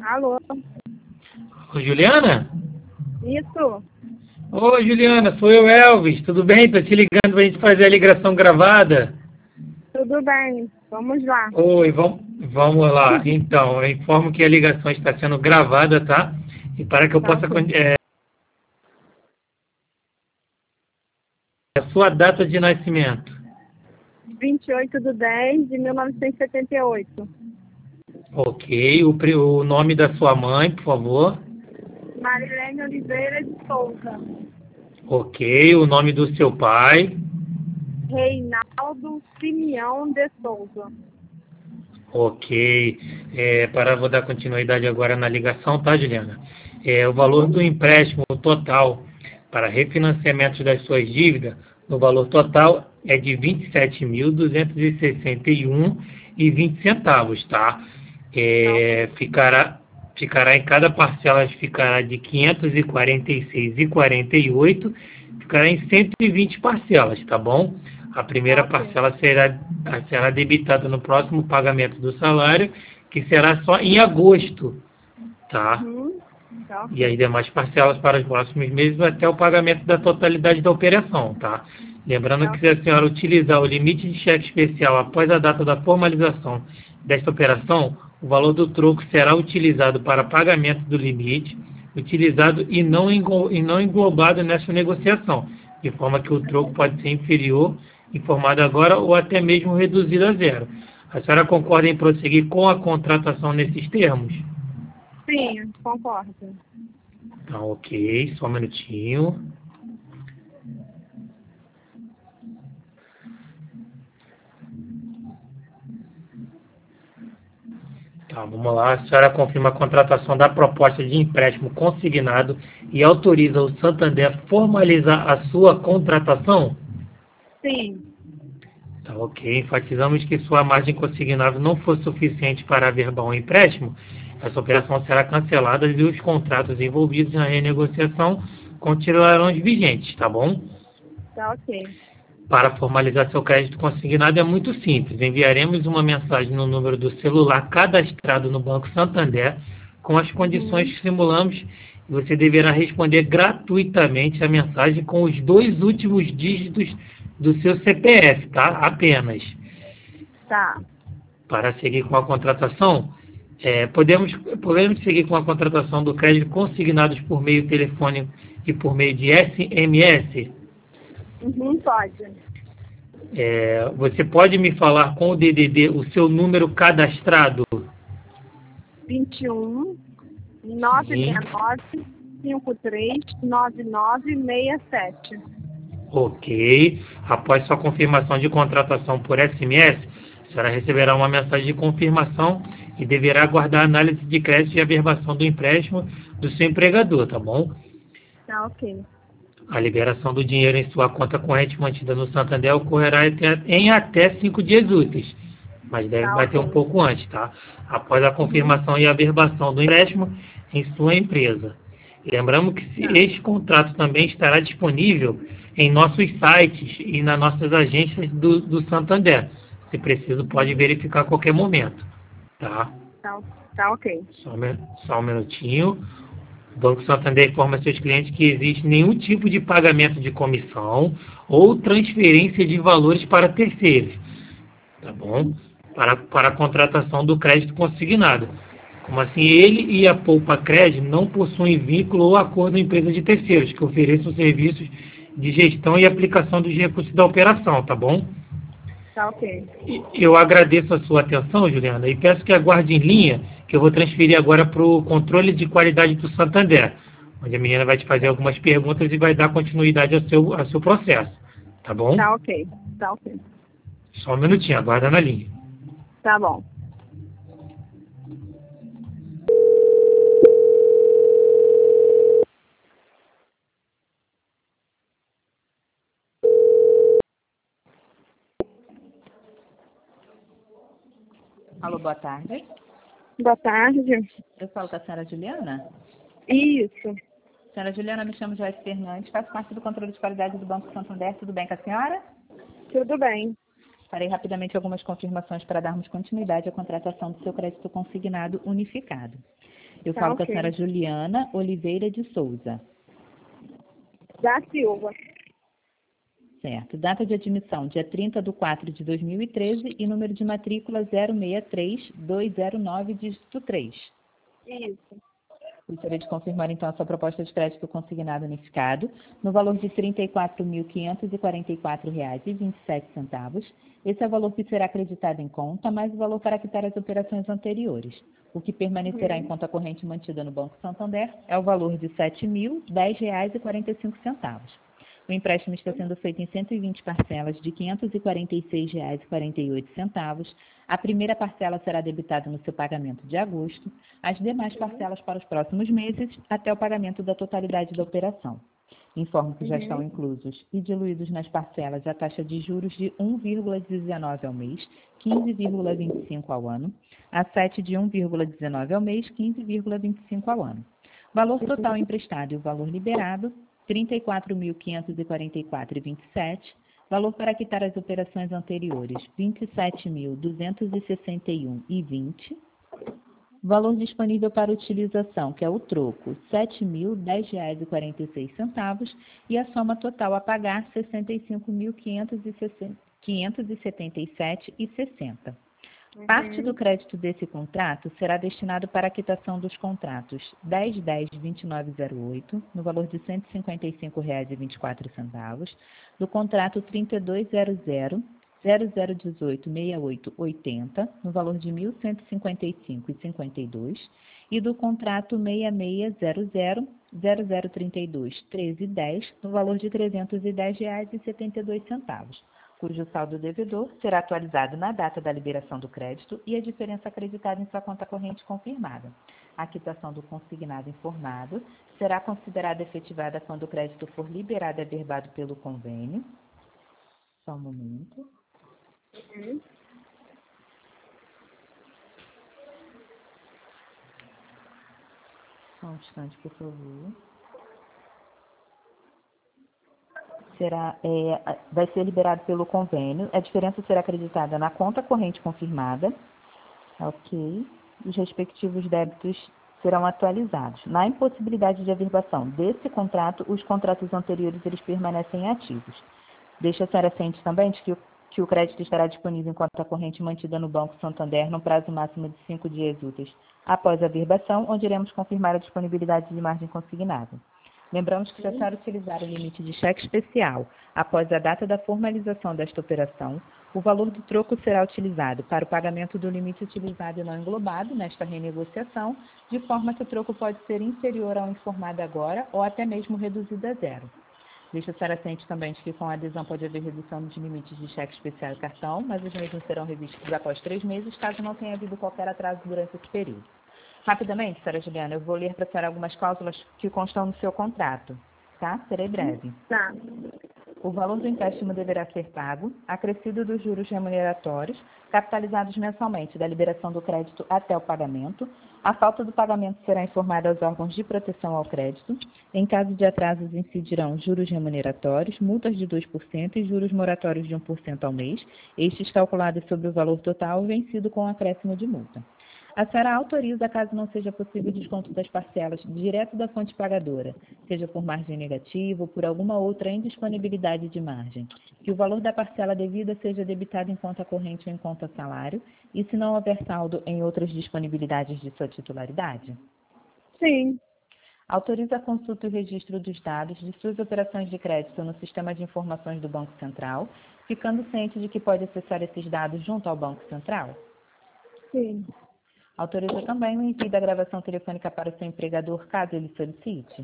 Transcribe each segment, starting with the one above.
Alô? Ô, Juliana? Isso? Ô, Juliana, sou eu, Elvis. Tudo bem? Tô te ligando pra gente fazer a ligação gravada. Tudo bem, vamos lá. Oi, vamos lá. Então, eu informo que a ligação está sendo gravada, tá? E para que eu Tá possa... ok. A sua data de nascimento. 28/10/1978. Ok. O nome da sua mãe, por favor. Marilene Oliveira de Souza. Ok. O nome do seu pai. Reinaldo Simeão de Souza. Ok. Vou dar continuidade agora na ligação, tá, Juliana? O valor do empréstimo total para refinanciamento das suas dívidas, no valor total é de R$ 27.261,20, tá? Ficará em cada parcela ficará de 546,48, ficará em 120 parcelas, tá bom? A primeira Tá ok. parcela será debitada no próximo pagamento do salário, que será só em agosto, tá? Tá E as ok. demais parcelas para os próximos meses até o pagamento da totalidade da operação, tá? Lembrando Tá que se ok. a senhora utilizar o limite de cheque especial após a data da formalização desta operação, o valor do troco será utilizado para pagamento do limite, utilizado e não englobado nessa negociação, de forma que o troco pode ser inferior, informado agora, ou até mesmo reduzido a zero. A senhora concorda em prosseguir com a contratação nesses termos? Sim, concordo. Tá, ok, só um minutinho. Tá, vamos lá. A senhora confirma a contratação da proposta de empréstimo consignado e autoriza o Santander a formalizar a sua contratação? Sim. Tá, ok. Enfatizamos que sua margem consignada não for suficiente para averbar um empréstimo. Essa operação será cancelada e os contratos envolvidos na renegociação continuarão vigentes, tá bom? Tá ok. Para formalizar seu crédito consignado é muito simples. Enviaremos uma mensagem no número do celular cadastrado no Banco Santander com as condições que simulamos e você deverá responder gratuitamente a mensagem com os 2 últimos dígitos do seu CPF, tá? Apenas. Tá. Para seguir com a contratação, podemos seguir com a contratação do crédito consignados por meio telefônico e por meio de SMS? Pode. Você pode me falar com o DDD o seu número cadastrado? 21 Sim. 969 539967. Ok. Após sua confirmação de contratação por SMS, a senhora receberá uma mensagem de confirmação e deverá aguardar a análise de crédito e averbação do empréstimo do seu empregador, tá bom? Tá ok. A liberação do dinheiro em sua conta corrente mantida no Santander ocorrerá em até 5 dias úteis, mas deve Tá bater ok. um pouco antes, tá? Após a confirmação e averbação do empréstimo em sua empresa. Lembramos que Tá. este contrato também estará disponível em nossos sites e nas nossas agências do Santander. Se preciso, pode verificar a qualquer momento, tá? Tá ok. Só um minutinho. O Banco Santander informa a seus clientes que existe nenhum tipo de pagamento de comissão ou transferência de valores para terceiros, tá bom? Para a contratação do crédito consignado. Como assim, ele e a Poupa Crédito não possuem vínculo ou acordo em empresa de terceiros que ofereçam serviços de gestão e aplicação dos recursos da operação, tá bom? Tá ok. Eu agradeço a sua atenção, Juliana, e peço que aguarde em linha, que eu vou transferir agora para o controle de qualidade do Santander, onde a menina vai te fazer algumas perguntas e vai dar continuidade ao seu processo, tá bom? Tá ok. Tá ok. Só um minutinho, aguarda na linha. Tá bom. Alô, boa tarde. Boa tarde. Eu falo com a senhora Juliana. Isso. Senhora Juliana, me chamo Joyce Fernandes, faço parte do controle de qualidade do Banco Santander. Tudo bem com a senhora? Tudo bem. Farei rapidamente algumas confirmações para darmos continuidade à contratação do seu crédito consignado unificado. Eu Tá falo com a ok. senhora Juliana Oliveira de Souza. Da Silva. Certo. Data de admissão, dia 30/4/2013 e número de matrícula 063209, dígito 3. Isso. Gostaria de confirmar, então, a sua proposta de crédito consignado unificado no valor de R$ 34.544,27. Esse é o valor que será acreditado em conta, mais o valor para quitar as operações anteriores. O que permanecerá em conta corrente mantida no Banco Santander é o valor de R$ 7.010,45. O empréstimo está sendo feito em 120 parcelas de R$ 546,48. A primeira parcela será debitada no seu pagamento de agosto, as demais parcelas para os próximos meses, até o pagamento da totalidade da operação. Informo que já estão inclusos e diluídos nas parcelas a taxa de juros de 1,19 ao mês, 15,25 ao ano, a 7 de 1,19 ao mês, 15,25 ao ano. Valor total emprestado e o valor liberado, R$ 34.544,27. Valor para quitar as operações anteriores, R$ 27.261,20. Valor disponível para utilização, que é o troco, R$ 7.010,46. E a soma total a pagar, R$ 65.577,60. Parte do crédito desse contrato será destinado para a quitação dos contratos 1010-2908, no valor de R$ 155,24, do contrato 3200-0018-6880, no valor de R$ 1.155,52, e do contrato 6600-0032-1310, no valor de R$ 310,72. Cujo saldo devedor será atualizado na data da liberação do crédito e a diferença acreditada em sua conta corrente confirmada. A quitação do consignado informado será considerada efetivada quando o crédito for liberado e averbado pelo convênio. Só um momento. Só um instante, por favor. Vai ser liberado pelo convênio. A diferença será acreditada na conta corrente confirmada. Ok. Os respectivos débitos serão atualizados. Na impossibilidade de averbação desse contrato, os contratos anteriores eles permanecem ativos. Deixa a senhora ciente também de que o crédito estará disponível em conta corrente mantida no Banco Santander no prazo máximo de 5 dias úteis após a averbação, onde iremos confirmar a disponibilidade de margem consignada. Lembramos que, se a senhora utilizar o limite de cheque especial após a data da formalização desta operação, o valor do troco será utilizado para o pagamento do limite utilizado e não englobado nesta renegociação, de forma que o troco pode ser inferior ao informado agora ou até mesmo reduzido a zero. Deixa a senhora ciente também de que com a adesão pode haver redução de limites de cheque especial e cartão, mas os mesmos serão revistos após 3 meses, caso não tenha havido qualquer atraso durante esse período. Rapidamente, senhora Juliana, eu vou ler para a senhora algumas cláusulas que constam no seu contrato, tá? Serei breve. Tá. O valor do empréstimo deverá ser pago, acrescido dos juros remuneratórios, capitalizados mensalmente da liberação do crédito até o pagamento. A falta do pagamento será informada aos órgãos de proteção ao crédito. Em caso de atrasos, incidirão juros remuneratórios, multas de 2% e juros moratórios de 1% ao mês, estes calculados sobre o valor total vencido com acréscimo de multa. A senhora autoriza, caso não seja possível o desconto das parcelas direto da fonte pagadora, seja por margem negativa ou por alguma outra indisponibilidade de margem, que o valor da parcela devida seja debitado em conta corrente ou em conta salário, e se não houver saldo em outras disponibilidades de sua titularidade? Sim. Autoriza a consulta e o registro dos dados de suas operações de crédito no Sistema de Informações do Banco Central, ficando ciente de que pode acessar esses dados junto ao Banco Central? Sim. Autoriza também o envio da gravação telefônica para o seu empregador, caso ele solicite?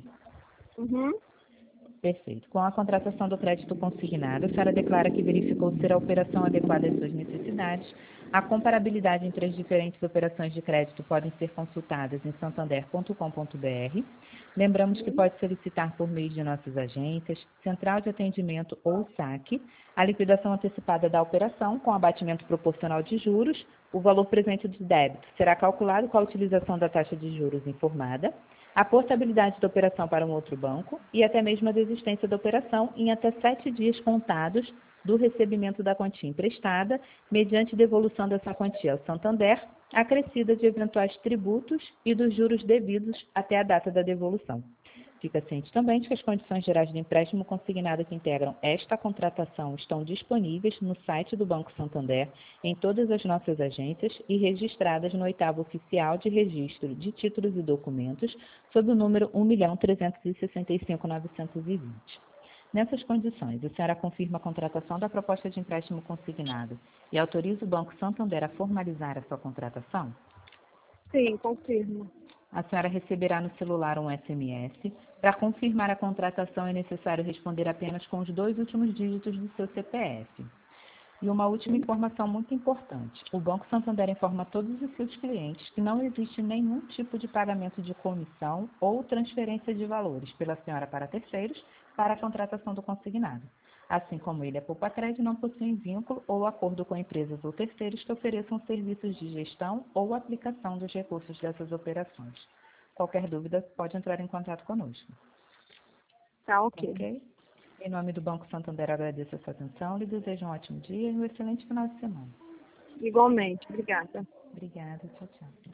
Perfeito. Com a contratação do crédito consignado, a senhora declara que verificou ser a operação adequada às suas necessidades. A comparabilidade entre as diferentes operações de crédito podem ser consultadas em santander.com.br. Lembramos que pode solicitar por meio de nossas agências, central de atendimento ou saque, a liquidação antecipada da operação com abatimento proporcional de juros. O valor presente do débito será calculado com a utilização da taxa de juros informada, a portabilidade da operação para um outro banco e até mesmo a desistência da operação em até 7 dias contados do recebimento da quantia emprestada, mediante devolução dessa quantia ao Santander, acrescida de eventuais tributos e dos juros devidos até a data da devolução. Fica ciente também de que as condições gerais do empréstimo consignado que integram esta contratação estão disponíveis no site do Banco Santander, em todas as nossas agências e registradas no 8º Oficial de Registro de Títulos e Documentos, sob o número 1.365.920. Nessas condições, a senhora confirma a contratação da proposta de empréstimo consignado e autoriza o Banco Santander a formalizar a sua contratação? Sim, confirmo. A senhora receberá no celular um SMS. Para confirmar a contratação, é necessário responder apenas com os 2 últimos dígitos do seu CPF. E uma última informação muito importante. O Banco Santander informa a todos os seus clientes que não existe nenhum tipo de pagamento de comissão ou transferência de valores pela senhora para terceiros para a contratação do consignado. Assim como ele, a Poupa-Crédito não possui vínculo ou acordo com empresas ou terceiros que ofereçam serviços de gestão ou aplicação dos recursos dessas operações. Qualquer dúvida, pode entrar em contato conosco. Tá ok. Ok? Em nome do Banco Santander, agradeço a sua atenção, lhe desejo um ótimo dia e um excelente final de semana. Igualmente. Obrigada. Obrigada, tchau, tchau.